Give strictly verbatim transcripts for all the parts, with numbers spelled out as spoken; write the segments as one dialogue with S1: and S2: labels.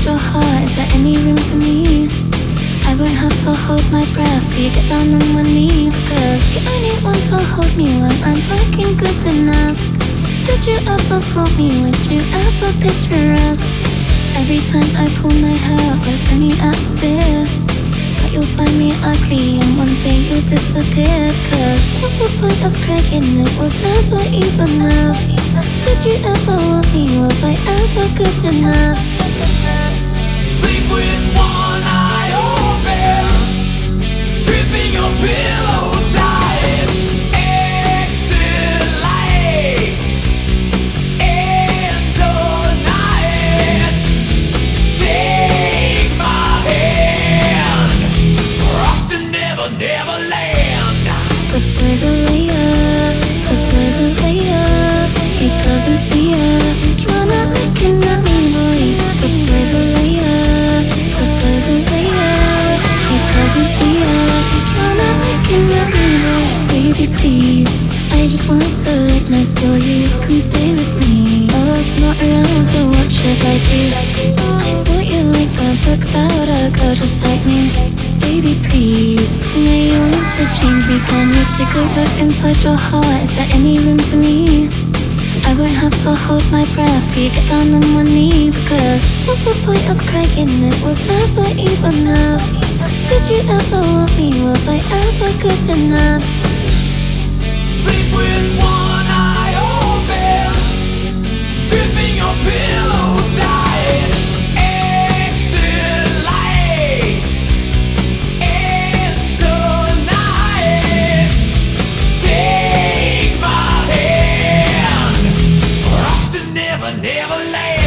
S1: your heart, is there any room for me? I won't have to hold my breath till you get down on one knee, because you only want to hold me when I'm looking good enough. Did you ever fool me? Would you ever picture us? Every time I pull my hair, was only out of fear that you'll find me ugly and one day you'll disappear. Cause what's the point of crying? It was never even love. Did you ever want me? Was I ever good enough?
S2: Sleep with one eye open, gripping your pillow tight. Exit light and tonight. Take my hand, off to never, never land.
S1: The boy's a liar, the boy's a liar. He doesn't see her, you're not looking at me, boy. The boy's a liar, the boy's a liar. He doesn't see her, you're not looking at me, boy. Baby, please, I just want to look nice for you. Come stay with me. Oh, you're not around, so what should I do? I thought you liked the look about a girl just like me. Baby, please, I know you want to change me. Can you take a look inside your heart? Is there any room for me? I won't have to hold my breath till you get down on one knee, because what's the point of crying? It was never even love. Did you ever want me? Was I ever good enough?
S2: Sleep with one eye open, gripping your pillow tight. Exit light and tonight. Take my hand, off to never, never land.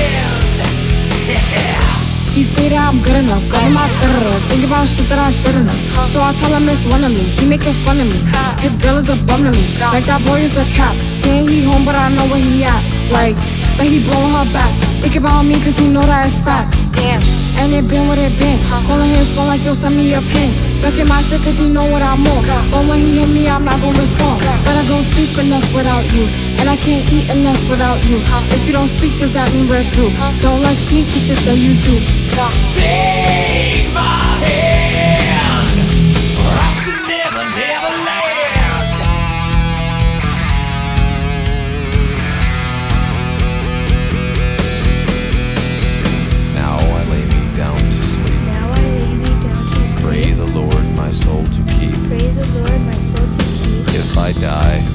S3: He say that I'm good enough, got him out there, think about shit that I shouldn't have. So I tell him it's one of me, he making fun of me. His girl is a bum to me, like that boy is a cap. Saying he home but I know where he at, like that he blowing her back. Think about me cause he know that it's fat. Damn. And it been what it been, calling his phone like yo send me a pin. Ducking my shit cause he know what I'm on, but when he hit me I'm not gonna respond. But I don't sleep enough without you, and I can't eat enough without you. If you don't speak, does that mean we're through? Don't like sneaky shit that you do.
S2: Take my hand, off to never, never land. Now I lay me down to sleep.
S1: Now I lay me down to sleep.
S2: Pray the Lord my soul to keep.
S1: Pray the Lord my soul to keep.
S2: If I die,